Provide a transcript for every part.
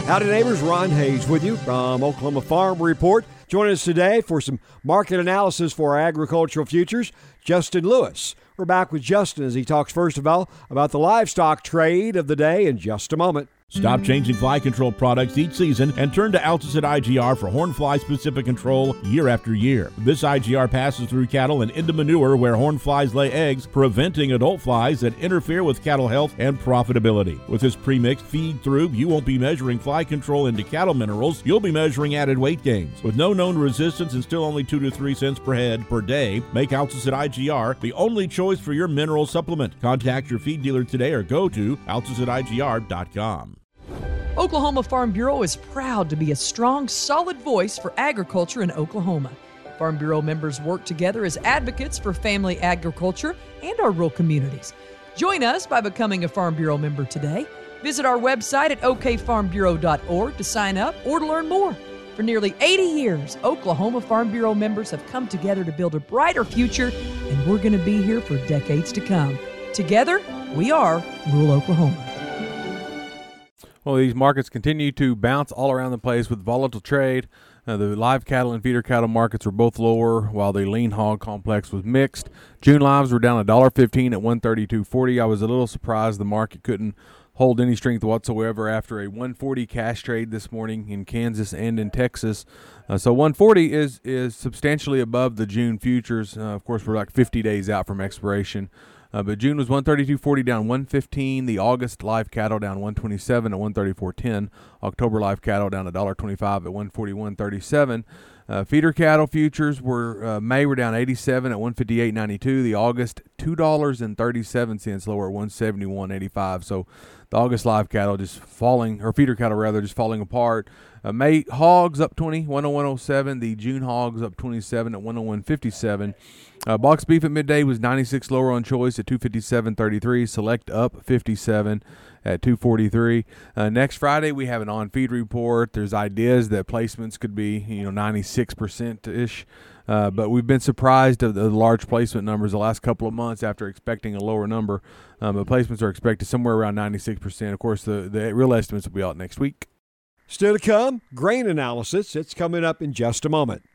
Howdy neighbors, Ron Hayes with you from Oklahoma Farm Report. Joining us today for some market analysis for our agricultural futures, Justin Lewis. We're back with Justin as he talks first of all about the livestock trade of the day in just a moment. Stop changing fly control products each season and turn to Alticid IGR for hornfly-specific control year after year. This IGR passes through cattle and into manure where hornflies lay eggs, preventing adult flies that interfere with cattle health and profitability. With this premixed feed-through, you won't be measuring fly control into cattle minerals, you'll be measuring added weight gains. With no known resistance and still only 2 to 3 cents per head per day, make Alticid IGR the only choice for your mineral supplement. Contact your feed dealer today or go to AlticidIGR.com. Oklahoma Farm Bureau is proud to be a strong, solid voice for agriculture in Oklahoma. Farm Bureau members work together as advocates for family agriculture and our rural communities. Join us by becoming a Farm Bureau member today. Visit our website at okfarmbureau.org to sign up or to learn more. For nearly 80 years, Oklahoma Farm Bureau members have come together to build a brighter future, and we're going to be here for decades to come. Together, we are Rural Oklahoma. Well, these markets continue to bounce all around the place with volatile trade. The live cattle and feeder cattle markets were both lower, while the lean hog complex was mixed. June lives were down $1.15 at 132.40. I was a little surprised the market couldn't hold any strength whatsoever after a 140 cash trade this morning in Kansas and in Texas. So 140 is substantially above the June futures. Of course, we're like 50 days out from expiration. But June was 132.40 down 115. The August live cattle down 127 at 134.10. October live cattle down $1.25 at 141.37. Feeder cattle futures were May were down 87 at 158.92. The August $2.37 lower at 171.85. So the August live cattle just falling, or feeder cattle rather, just falling apart. May hogs up 20, 101.07. The June hogs up 27 at 101.57. Box beef at midday was 96 lower on choice at 257.33. Select up 57 at 243. Next Friday we have an on-feed report. There's ideas that placements could be 96%-ish. But we've been surprised at the large placement numbers the last couple of months after expecting a lower number. But placements are expected somewhere around 96%. Of course, the real estimates will be out next week. Still to come, grain analysis. It's coming up in just a moment.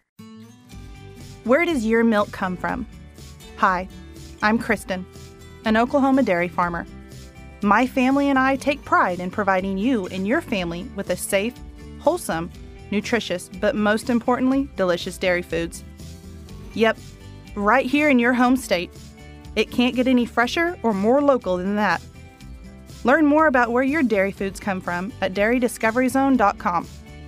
Where does your milk come from? Hi, I'm Kristen, an Oklahoma dairy farmer. My family and I take pride in providing you and your family with a safe, wholesome, nutritious, but most importantly, delicious dairy foods. Yep, right here in your home state. It can't get any fresher or more local than that. Learn more about where your dairy foods come from at dairydiscoveryzone.com.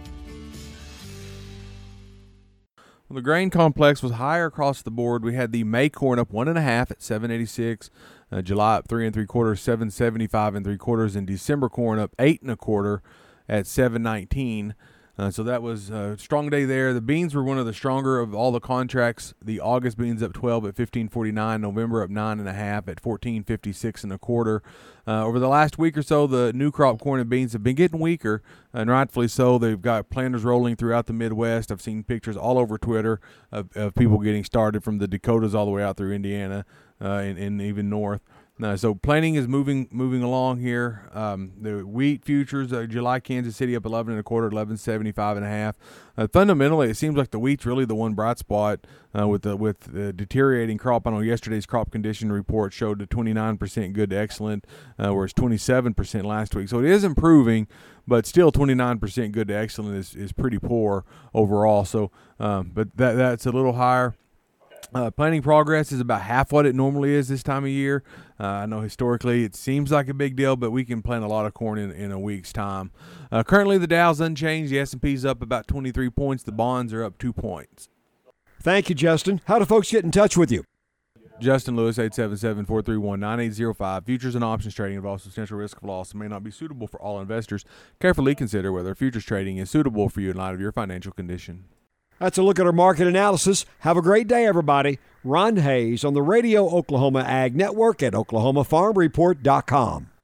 Well, the grain complex was higher across the board. We had the May corn up 1.5 at 7.86, July up 3 3/4, 7.75 3/4, and December corn up 8 1/4 at 7.19. So that was a strong day there. The beans were one of the stronger of all the contracts. The August beans up 12 at 15.49, November up 9.5 at 14.56 1/4. Over the last week or so, the new crop corn and beans have been getting weaker, and rightfully so. They've got planters rolling throughout the Midwest. I've seen pictures all over Twitter of people getting started from the Dakotas all the way out through Indiana and even north. So planting is moving along here. The wheat futures, July Kansas City up 11 1/4, 11.75 1/2. Fundamentally, it seems like the wheat's really the one bright spot with the deteriorating crop. I know yesterday's crop condition report showed the 29% good to excellent, whereas 27% last week. So it is improving, but still 29% good to excellent is pretty poor overall. So, but that's a little higher. Planting progress is about half what it normally is this time of year. I know historically it seems like a big deal, but we can plant a lot of corn in a week's time. Currently the Dow's unchanged. The S&P's up about 23 points. The bonds are up 2 points. Thank you, Justin. How do folks get in touch with you? Justin Lewis, 877-431-9805. Futures and options trading involves substantial risk of loss and may not be suitable for all investors. Carefully consider whether futures trading is suitable for you in light of your financial condition. That's a look at our market analysis. Have a great day, everybody. Ron Hayes on the Radio Oklahoma Ag Network at oklahomafarmreport.com.